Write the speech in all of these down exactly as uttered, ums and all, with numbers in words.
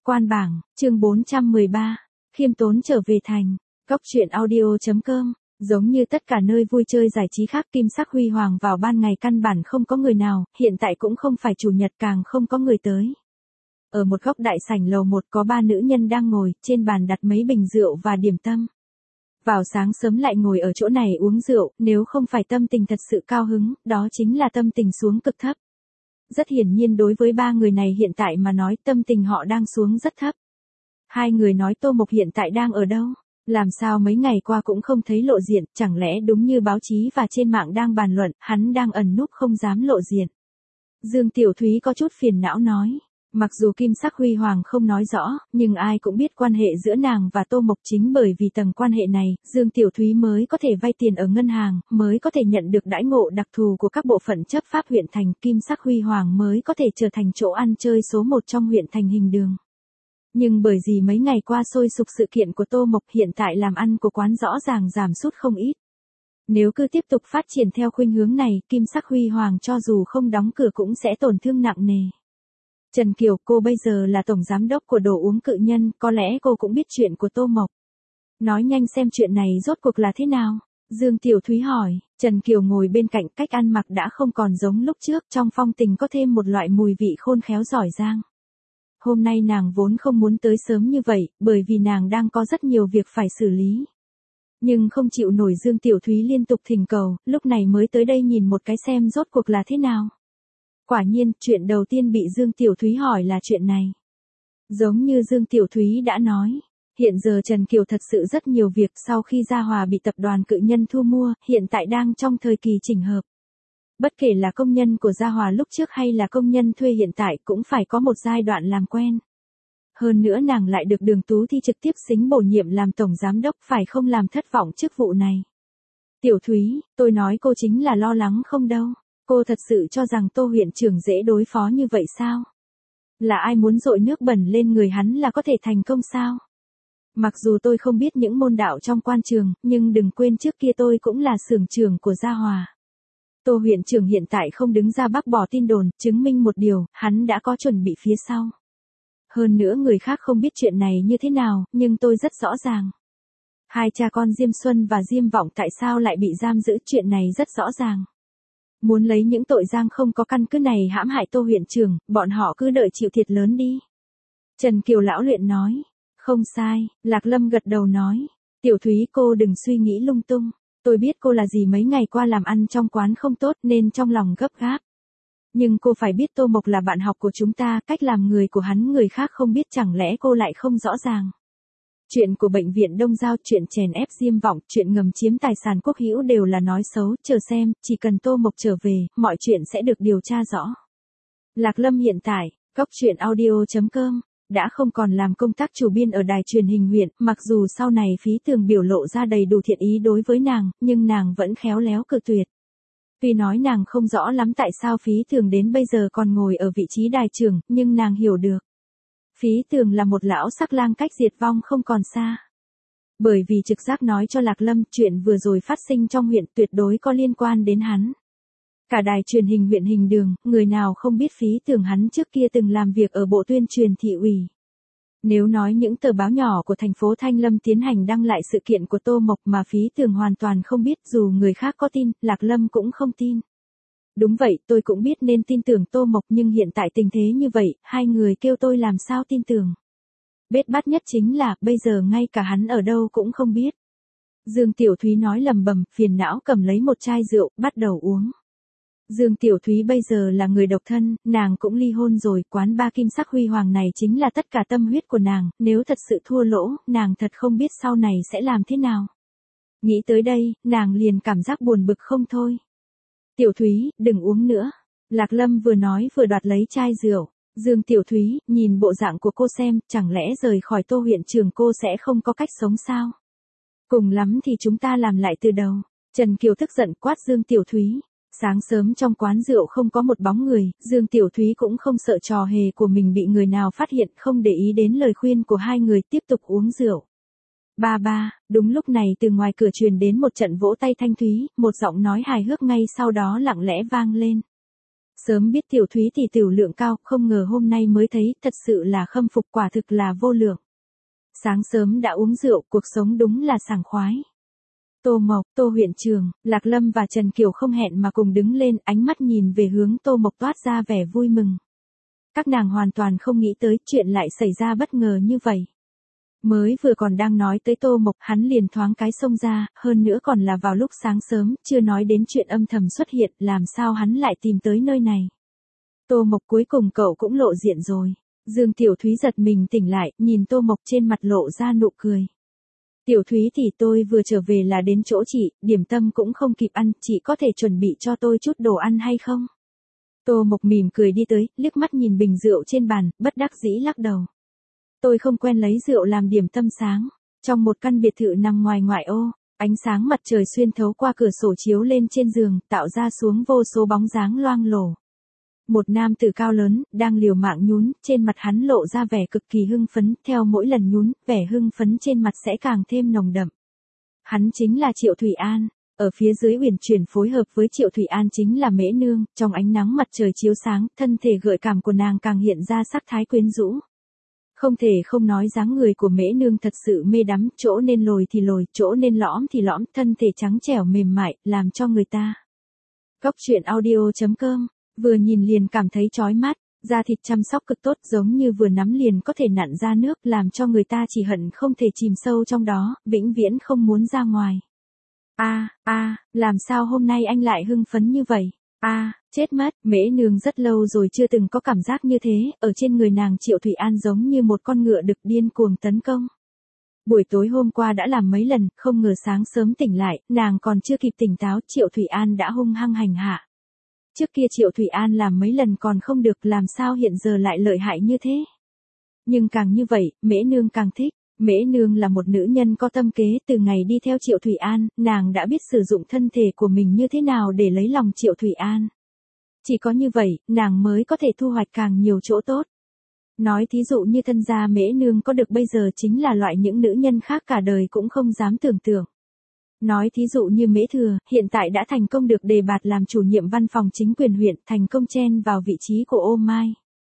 Quan bảng, chương bốn trăm mười ba, khiêm tốn trở về thành. Góc truyện audio.com. Giống như tất cả nơi vui chơi giải trí khác, Kim Sắc Huy Hoàng vào ban ngày căn bản không có người nào, hiện tại cũng không phải chủ nhật càng không có người tới. Ở một góc đại sảnh lầu một có ba nữ nhân đang ngồi, trên bàn đặt mấy bình rượu và điểm tâm. Vào sáng sớm lại ngồi ở chỗ này uống rượu, nếu không phải tâm tình thật sự cao hứng, đó chính là tâm tình xuống cực thấp. Rất hiển nhiên đối với ba người này hiện tại mà nói, tâm tình họ đang xuống rất thấp. Hai người nói Tô Mộc hiện tại đang ở đâu? Làm sao mấy ngày qua cũng không thấy lộ diện, chẳng lẽ đúng như báo chí và trên mạng đang bàn luận, hắn đang ẩn núp không dám lộ diện. Dương Tiểu Thúy có chút phiền não nói. Mặc dù Kim Sắc Huy Hoàng không nói rõ, nhưng ai cũng biết quan hệ giữa nàng và Tô Mộc, chính bởi vì tầng quan hệ này, Dương Tiểu Thúy mới có thể vay tiền ở ngân hàng, mới có thể nhận được đãi ngộ đặc thù của các bộ phận chấp pháp huyện thành, Kim Sắc Huy Hoàng mới có thể trở thành chỗ ăn chơi số một trong huyện thành Hình Đường. Nhưng bởi vì mấy ngày qua sôi sục sự kiện của Tô Mộc, hiện tại làm ăn của quán rõ ràng giảm sút không ít. Nếu cứ tiếp tục phát triển theo khuynh hướng này, Kim Sắc Huy Hoàng cho dù không đóng cửa cũng sẽ tổn thương nặng nề. Trần Kiều, cô bây giờ là tổng giám đốc của đồ uống Cự Nhân, có lẽ cô cũng biết chuyện của Tô Mộc. Nói nhanh xem chuyện này rốt cuộc là thế nào? Dương Tiểu Thúy hỏi. Trần Kiều ngồi bên cạnh, cách ăn mặc đã không còn giống lúc trước, trong phong tình có thêm một loại mùi vị khôn khéo giỏi giang. Hôm nay nàng vốn không muốn tới sớm như vậy, bởi vì nàng đang có rất nhiều việc phải xử lý. Nhưng không chịu nổi Dương Tiểu Thúy liên tục thỉnh cầu, lúc này mới tới đây nhìn một cái xem rốt cuộc là thế nào. Quả nhiên, chuyện đầu tiên bị Dương Tiểu Thúy hỏi là chuyện này. Giống như Dương Tiểu Thúy đã nói, hiện giờ Trần Kiều thật sự rất nhiều việc, sau khi Gia Hòa bị tập đoàn Cự Nhân thu mua, hiện tại đang trong thời kỳ chỉnh hợp. Bất kể là công nhân của Gia Hòa lúc trước hay là công nhân thuê hiện tại cũng phải có một giai đoạn làm quen. Hơn nữa nàng lại được Đường Tú Thi trực tiếp xính bổ nhiệm làm tổng giám đốc, phải không làm thất vọng chức vụ này. Tiểu Thúy, tôi nói cô chính là lo lắng không đâu. Cô thật sự cho rằng Tô huyện trưởng dễ đối phó như vậy sao? Là ai muốn dội nước bẩn lên người hắn là có thể thành công sao? Mặc dù tôi không biết những môn đạo trong quan trường, nhưng đừng quên trước kia tôi cũng là xưởng trưởng của Gia Hòa. Tô huyện trưởng hiện tại không đứng ra bác bỏ tin đồn, chứng minh một điều, hắn đã có chuẩn bị phía sau. Hơn nữa người khác không biết chuyện này như thế nào, nhưng tôi rất rõ ràng. Hai cha con Diêm Xuân và Diêm Vọng tại sao lại bị giam giữ, chuyện này rất rõ ràng. Muốn lấy những tội giang không có căn cứ này hãm hại Tô huyện trưởng, bọn họ cứ đợi chịu thiệt lớn đi. Trần Kiều lão luyện nói. Không sai, Lạc Lâm gật đầu nói. Tiểu Thúy, cô đừng suy nghĩ lung tung. Tôi biết cô là gì mấy ngày qua làm ăn trong quán không tốt nên trong lòng gấp gáp. Nhưng cô phải biết Tô Mộc là bạn học của chúng ta, cách làm người của hắn người khác không biết, chẳng lẽ cô lại không rõ ràng. Chuyện của bệnh viện Đông Giao, chuyện chèn ép Diêm Vọng, chuyện ngầm chiếm tài sản quốc hữu đều là nói xấu, chờ xem, chỉ cần Tô Mộc trở về, mọi chuyện sẽ được điều tra rõ. Lạc Lâm hiện tại, góc truyện audio.com, đã không còn làm công tác chủ biên ở đài truyền hình huyện, mặc dù sau này Phí Tường biểu lộ ra đầy đủ thiện ý đối với nàng, nhưng nàng vẫn khéo léo cự tuyệt. Tuy nói nàng không rõ lắm tại sao Phí Tường đến bây giờ còn ngồi ở vị trí đài trưởng, nhưng nàng hiểu được. Phí Tường là một lão sắc lang cách diệt vong không còn xa. Bởi vì trực giác nói cho Lạc Lâm, chuyện vừa rồi phát sinh trong huyện tuyệt đối có liên quan đến hắn. Cả đài truyền hình huyện Hình Đường, người nào không biết Phí Tường hắn trước kia từng làm việc ở bộ tuyên truyền thị ủy. Nếu nói những tờ báo nhỏ của thành phố Thanh Lâm tiến hành đăng lại sự kiện của Tô Mộc mà Phí Tường hoàn toàn không biết, dù người khác có tin, Lạc Lâm cũng không tin. Đúng vậy, tôi cũng biết nên tin tưởng Tô Mộc, nhưng hiện tại tình thế như vậy, hai người kêu tôi làm sao tin tưởng. Bết bát nhất chính là, bây giờ ngay cả hắn ở đâu cũng không biết. Dương Tiểu Thúy nói lầm bầm, phiền não cầm lấy một chai rượu, bắt đầu uống. Dương Tiểu Thúy bây giờ là người độc thân, nàng cũng ly hôn rồi, quán ba Kim Sắc Huy Hoàng này chính là tất cả tâm huyết của nàng, nếu thật sự thua lỗ, nàng thật không biết sau này sẽ làm thế nào. Nghĩ tới đây, nàng liền cảm giác buồn bực không thôi. Tiểu Thúy, đừng uống nữa. Lạc Lâm vừa nói vừa đoạt lấy chai rượu. Dương Tiểu Thúy, nhìn bộ dạng của cô xem, chẳng lẽ rời khỏi Tô huyện trưởng cô sẽ không có cách sống sao? Cùng lắm thì chúng ta làm lại từ đầu. Trần Kiều tức giận quát Dương Tiểu Thúy. Sáng sớm trong quán rượu không có một bóng người, Dương Tiểu Thúy cũng không sợ trò hề của mình bị người nào phát hiện, không để ý đến lời khuyên của hai người, tiếp tục uống rượu. Ba ba, đúng lúc này từ ngoài cửa truyền đến một trận vỗ tay thanh thúy, một giọng nói hài hước ngay sau đó lặng lẽ vang lên. Sớm biết Tiểu Thúy thì tiểu lượng cao, không ngờ hôm nay mới thấy, thật sự là khâm phục, quả thực là vô lượng. Sáng sớm đã uống rượu, cuộc sống đúng là sảng khoái. Tô Mộc, Tô huyện trưởng, Lạc Lâm và Trần Kiều không hẹn mà cùng đứng lên, ánh mắt nhìn về hướng Tô Mộc toát ra vẻ vui mừng. Các nàng hoàn toàn không nghĩ tới chuyện lại xảy ra bất ngờ như vậy. Mới vừa còn đang nói tới Tô Mộc, hắn liền thoáng cái xông ra, hơn nữa còn là vào lúc sáng sớm, chưa nói đến chuyện âm thầm xuất hiện, làm sao hắn lại tìm tới nơi này. Tô Mộc, cuối cùng cậu cũng lộ diện rồi. Dương Tiểu Thúy giật mình tỉnh lại, nhìn Tô Mộc trên mặt lộ ra nụ cười. Tiểu Thúy thì tôi vừa trở về là đến chỗ chị, điểm tâm cũng không kịp ăn, chị có thể chuẩn bị cho tôi chút đồ ăn hay không? Tô Mộc mỉm cười đi tới, liếc mắt nhìn bình rượu trên bàn, bất đắc dĩ lắc đầu. Tôi không quen lấy rượu làm điểm tâm sáng. Trong một căn biệt thự nằm ngoài ngoại ô, ánh sáng mặt trời xuyên thấu qua cửa sổ chiếu lên trên giường, tạo ra xuống vô số bóng dáng loang lổ. Một nam tử cao lớn, đang liều mạng nhún, trên mặt hắn lộ ra vẻ cực kỳ hưng phấn, theo mỗi lần nhún, vẻ hưng phấn trên mặt sẽ càng thêm nồng đậm. Hắn chính là Triệu Thủy An, ở phía dưới uyển chuyển phối hợp với Triệu Thủy An chính là Mễ Nương, trong ánh nắng mặt trời chiếu sáng, thân thể gợi cảm của nàng càng hiện ra sắc thái quyến rũ. Không thể không nói dáng người của Mễ Nương thật sự mê đắm, chỗ nên lồi thì lồi, chỗ nên lõm thì lõm, thân thể trắng trẻo mềm mại, làm cho người ta. Góc truyện audio chấm com, vừa nhìn liền cảm thấy chói mắt, da thịt chăm sóc cực tốt, giống như vừa nắm liền có thể nặn ra nước, làm cho người ta chỉ hận không thể chìm sâu trong đó, vĩnh viễn không muốn ra ngoài. A, a, làm sao hôm nay anh lại hưng phấn như vậy? A, chết mất, Mễ Nương rất lâu rồi chưa từng có cảm giác như thế, ở trên người nàng Triệu Thủy An giống như một con ngựa đực điên cuồng tấn công. Buổi tối hôm qua đã làm mấy lần, không ngờ sáng sớm tỉnh lại, nàng còn chưa kịp tỉnh táo, Triệu Thủy An đã hung hăng hành hạ. Trước kia Triệu Thủy An làm mấy lần còn không được, làm sao hiện giờ lại lợi hại như thế? Nhưng càng như vậy, Mễ Nương càng thích. Mễ Nương là một nữ nhân có tâm kế, từ ngày đi theo Triệu Thủy An, nàng đã biết sử dụng thân thể của mình như thế nào để lấy lòng Triệu Thủy An. Chỉ có như vậy, nàng mới có thể thu hoạch càng nhiều chỗ tốt. Nói thí dụ như thân gia Mễ Nương có được bây giờ chính là loại những nữ nhân khác cả đời cũng không dám tưởng tượng. Nói thí dụ như Mễ Thừa, hiện tại đã thành công được đề bạt làm chủ nhiệm văn phòng chính quyền huyện, thành công chen vào vị trí của Ô Mai.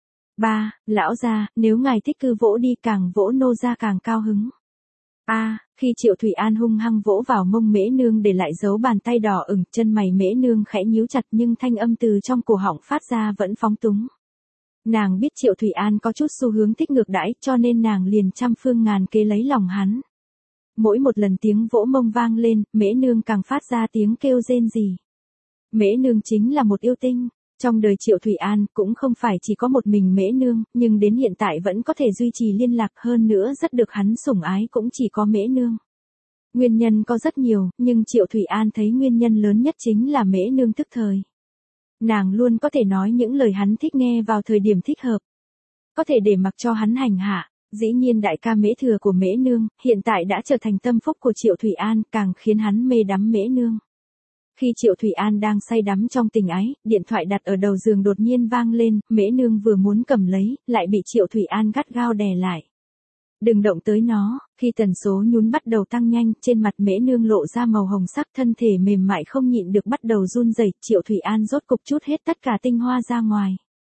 Ba, lão gia, nếu ngài thích cứ vỗ đi, càng vỗ nô gia càng cao hứng. A, à, khi Triệu Thủy An hung hăng vỗ vào mông Mễ Nương để lại dấu bàn tay đỏ ửng, chân mày Mễ Nương khẽ nhíu chặt nhưng thanh âm từ trong cổ họng phát ra vẫn phóng túng. Nàng biết Triệu Thủy An có chút xu hướng thích ngược đãi, cho nên nàng liền trăm phương ngàn kế lấy lòng hắn. Mỗi một lần tiếng vỗ mông vang lên, Mễ Nương càng phát ra tiếng kêu rên rỉ. Mễ Nương chính là một yêu tinh. Trong đời Triệu Thủy An cũng không phải chỉ có một mình Mễ Nương, nhưng đến hiện tại vẫn có thể duy trì liên lạc, hơn nữa rất được hắn sủng ái cũng chỉ có Mễ Nương. Nguyên nhân có rất nhiều, nhưng Triệu Thủy An thấy nguyên nhân lớn nhất chính là Mễ Nương tức thời. Nàng luôn có thể nói những lời hắn thích nghe vào thời điểm thích hợp. Có thể để mặc cho hắn hành hạ. Dĩ nhiên đại ca Mễ Thừa của Mễ Nương, hiện tại đã trở thành tâm phúc của Triệu Thủy An, càng khiến hắn mê đắm Mễ Nương. Khi Triệu Thủy An đang say đắm trong tình ái, điện thoại đặt ở đầu giường đột nhiên vang lên, Mễ Nương vừa muốn cầm lấy, lại bị Triệu Thủy An gắt gao đè lại. Đừng động tới nó, khi tần số nhún bắt đầu tăng nhanh, trên mặt Mễ Nương lộ ra màu hồng sắc, thân thể mềm mại không nhịn được bắt đầu run rẩy, Triệu Thủy An rốt cục chút hết tất cả tinh hoa ra ngoài.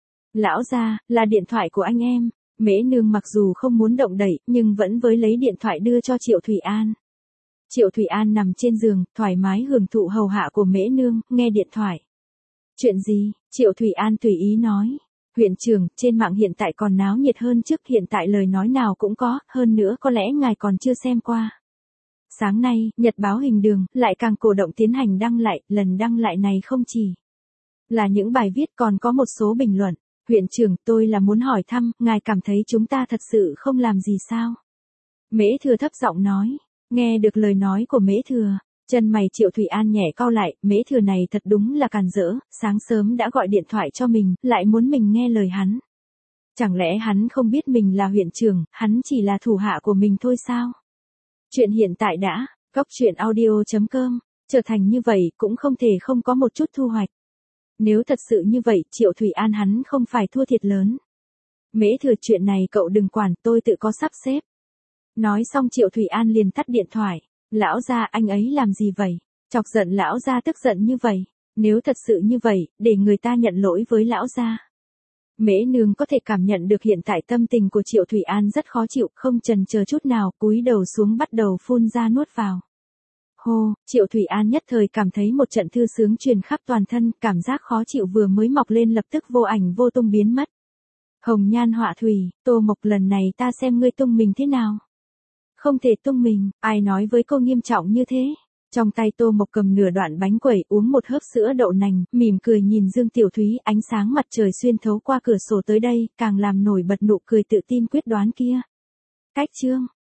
Lão gia, là điện thoại của anh em. Mễ Nương mặc dù không muốn động đậy, nhưng vẫn với lấy điện thoại đưa cho Triệu Thủy An. Triệu Thủy An nằm trên giường, thoải mái hưởng thụ hầu hạ của Mễ Nương, nghe điện thoại. Chuyện gì? Triệu Thủy An tùy ý nói. Huyện trưởng, trên mạng hiện tại còn náo nhiệt hơn trước, hiện tại lời nói nào cũng có, hơn nữa có lẽ ngài còn chưa xem qua. Sáng nay, Nhật báo Hình Đường, lại càng cổ động tiến hành đăng lại, lần đăng lại này không chỉ là những bài viết còn có một số bình luận. Huyện trưởng, tôi là muốn hỏi thăm, ngài cảm thấy chúng ta thật sự không làm gì sao? Mễ Thừa thấp giọng nói. Nghe được lời nói của Mễ Thừa, chân mày Triệu Thủy An nhẹ cau lại, Mễ Thừa này thật đúng là càn rỡ, sáng sớm đã gọi điện thoại cho mình, lại muốn mình nghe lời hắn. Chẳng lẽ hắn không biết mình là huyện trưởng, hắn chỉ là thủ hạ của mình thôi sao? Chuyện hiện tại đã, góc truyện audio chấm com, trở thành như vậy cũng không thể không có một chút thu hoạch. Nếu thật sự như vậy, Triệu Thủy An hắn không phải thua thiệt lớn. Mễ Thừa, chuyện này cậu đừng quản, tôi tự có sắp xếp. Nói xong Triệu Thủy An liền tắt điện thoại. Lão gia, anh ấy làm gì vậy? Chọc giận lão gia tức giận như vậy. Nếu thật sự như vậy, để người ta nhận lỗi với lão gia. Mễ Nương có thể cảm nhận được hiện tại tâm tình của Triệu Thủy An rất khó chịu, không chần chờ chút nào, cúi đầu xuống bắt đầu phun ra nuốt vào. Hô, Triệu Thủy An nhất thời cảm thấy một trận thư sướng truyền khắp toàn thân, cảm giác khó chịu vừa mới mọc lên lập tức vô ảnh vô tung biến mất. Hồng nhan họa thủy, Tô Mộc lần này ta xem ngươi tung mình thế nào. Không thể tung mình, ai nói với cô nghiêm trọng như thế. Trong tay Tô Mộc cầm nửa đoạn bánh quẩy, uống một hớp sữa đậu nành, mỉm cười nhìn Dương Tiểu Thúy, ánh sáng mặt trời xuyên thấu qua cửa sổ tới đây, càng làm nổi bật nụ cười tự tin quyết đoán kia. Cách chương